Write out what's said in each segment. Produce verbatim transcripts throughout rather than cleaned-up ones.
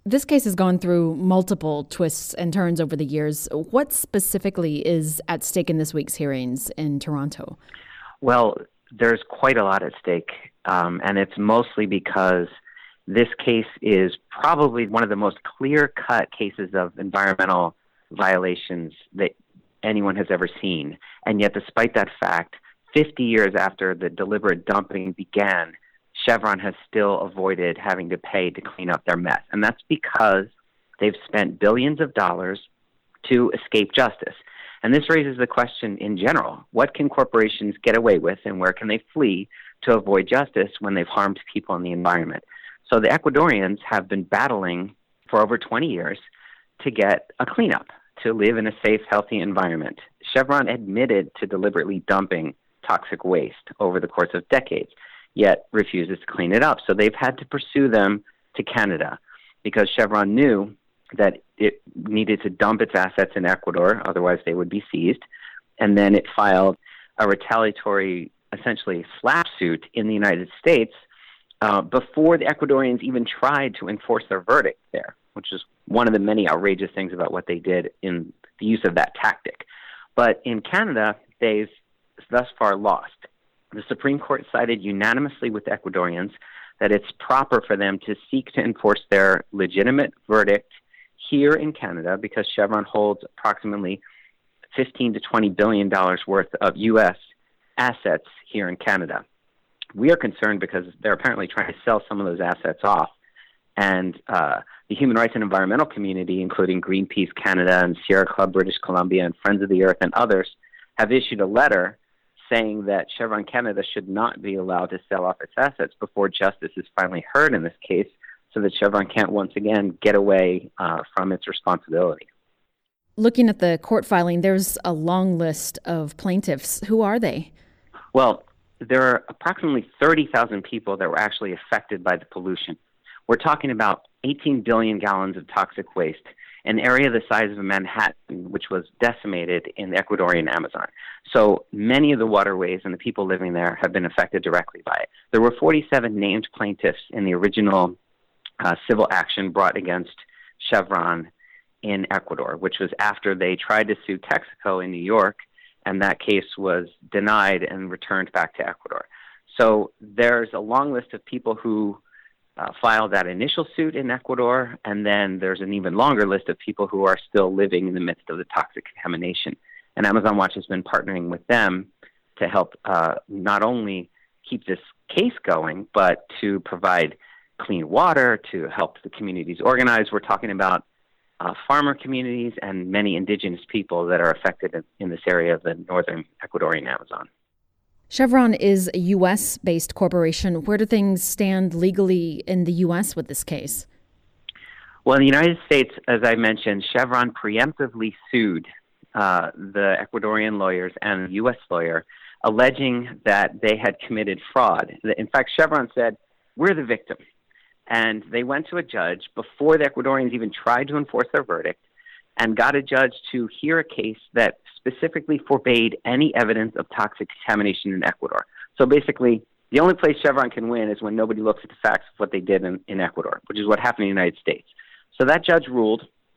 This case has gone through multiple twists and turns over the years. What specifically is at stake in this week's hearings in Toronto? Well, there's quite a lot at stake, um, and it's mostly because this case is probably one of the most clear-cut cases of environmental violations that anyone has ever seen. And yet, despite that fact, fifty years after the deliberate dumping began, Chevron has still avoided having to pay to clean up their mess. And that's because they've spent billions of dollars to escape justice. And this raises the question in general, what can corporations get away with and where can they flee to avoid justice when they've harmed people and the environment? So the Ecuadorians have been battling for over twenty years to get a cleanup, to live in a safe, healthy environment. Chevron admitted to deliberately dumping toxic waste over the course of decades, yet refuses to clean it up. So they've had to pursue them to Canada because Chevron knew that it needed to dump its assets in Ecuador, otherwise they would be seized. And then it filed a retaliatory, essentially, slap suit in the United States uh, before the Ecuadorians even tried to enforce their verdict there, which is one of the many outrageous things about what they did in the use of that tactic. But in Canada, they've thus far lost. The Supreme Court sided unanimously with the Ecuadorians that it's proper for them to seek to enforce their legitimate verdict here in Canada because Chevron holds approximately fifteen to twenty billion dollars worth of U S assets here in Canada. We are concerned because they're apparently trying to sell some of those assets off. And uh, the human rights and environmental community, including Greenpeace Canada and Sierra Club British Columbia and Friends of the Earth and others, have issued a letter saying that Chevron Canada should not be allowed to sell off its assets before justice is finally heard in this case so that Chevron can't once again get away uh, from its responsibility. Looking at the court filing, there's a long list of plaintiffs. Who are they? Well, there are approximately thirty thousand people that were actually affected by the pollution. We're talking about eighteen billion gallons of toxic waste, an area the size of Manhattan, which was decimated in the Ecuadorian Amazon. So many of the waterways and the people living there have been affected directly by it. There were forty-seven named plaintiffs in the original uh, civil action brought against Chevron in Ecuador, which was after they tried to sue Texaco in New York, and that case was denied and returned back to Ecuador. So there's a long list of people who Uh, filed that initial suit in Ecuador, and then there's an even longer list of people who are still living in the midst of the toxic contamination. And Amazon Watch has been partnering with them to help uh, not only keep this case going, but to provide clean water, to help the communities organize. We're talking about uh, farmer communities and many indigenous people that are affected in, in this area of the northern Ecuadorian Amazon. Chevron is a U S-based corporation. Where do things stand legally in the U S with this case? Well, in the United States, as I mentioned, Chevron preemptively sued uh, the Ecuadorian lawyers and the U S lawyer, alleging that they had committed fraud. In fact, Chevron said, we're the victim. And they went to a judge before the Ecuadorians even tried to enforce their verdict and got a judge to hear a case that specifically forbade any evidence of toxic contamination in Ecuador. So basically, the only place Chevron can win is when nobody looks at the facts of what they did in, in Ecuador, which is what happened in the United States. So that judge ruled,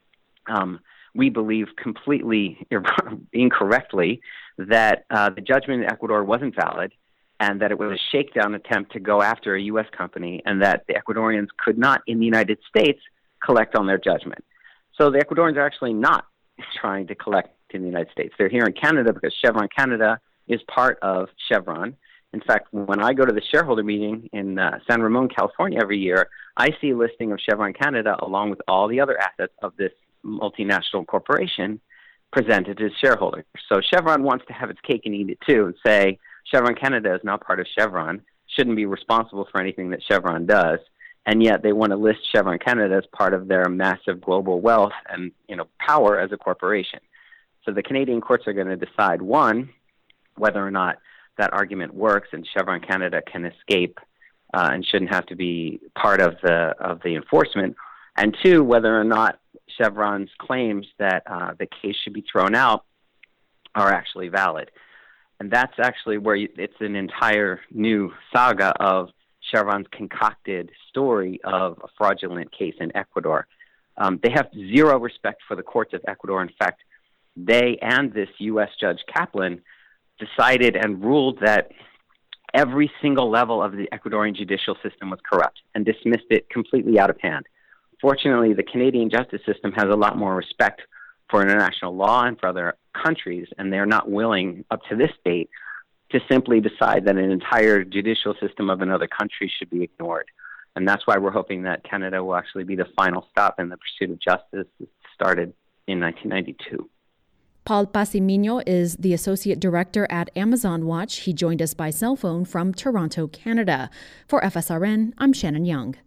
um, we believe completely incorrectly, that uh, the judgment in Ecuador wasn't valid and that it was a shakedown attempt to go after a U S company and that the Ecuadorians could not, in the United States, collect on their judgment. So the Ecuadorians are actually not trying to collect in the United States. They're here in Canada because Chevron Canada is part of Chevron. In fact, when I go to the shareholder meeting in uh, San Ramon, California every year, I see a listing of Chevron Canada along with all the other assets of this multinational corporation presented to shareholders. So Chevron wants to have its cake and eat it too and say Chevron Canada is now part of Chevron, shouldn't be responsible for anything that Chevron does. And yet they want to list Chevron Canada as part of their massive global wealth and, you know, power as a corporation. So the Canadian courts are going to decide, one, whether or not that argument works and Chevron Canada can escape uh, and shouldn't have to be part of the of the enforcement, and two, whether or not Chevron's claims that uh, the case should be thrown out are actually valid. And that's actually where you, it's an entire new saga of Chevron's concocted story of a fraudulent case in Ecuador. Um, they have zero respect for the courts of Ecuador. In fact, they and this U S Judge Kaplan decided and ruled that every single level of the Ecuadorian judicial system was corrupt and dismissed it completely out of hand. Fortunately, the Canadian justice system has a lot more respect for international law and for other countries, and they're not willing, up to this date, to simply decide that an entire judicial system of another country should be ignored. And that's why we're hoping that Canada will actually be the final stop in the pursuit of justice that started in nineteen ninety-two. Paul Paciminho is the Associate Director at Amazon Watch. He joined us by cell phone from Toronto, Canada. For F S R N, I'm Shannon Young.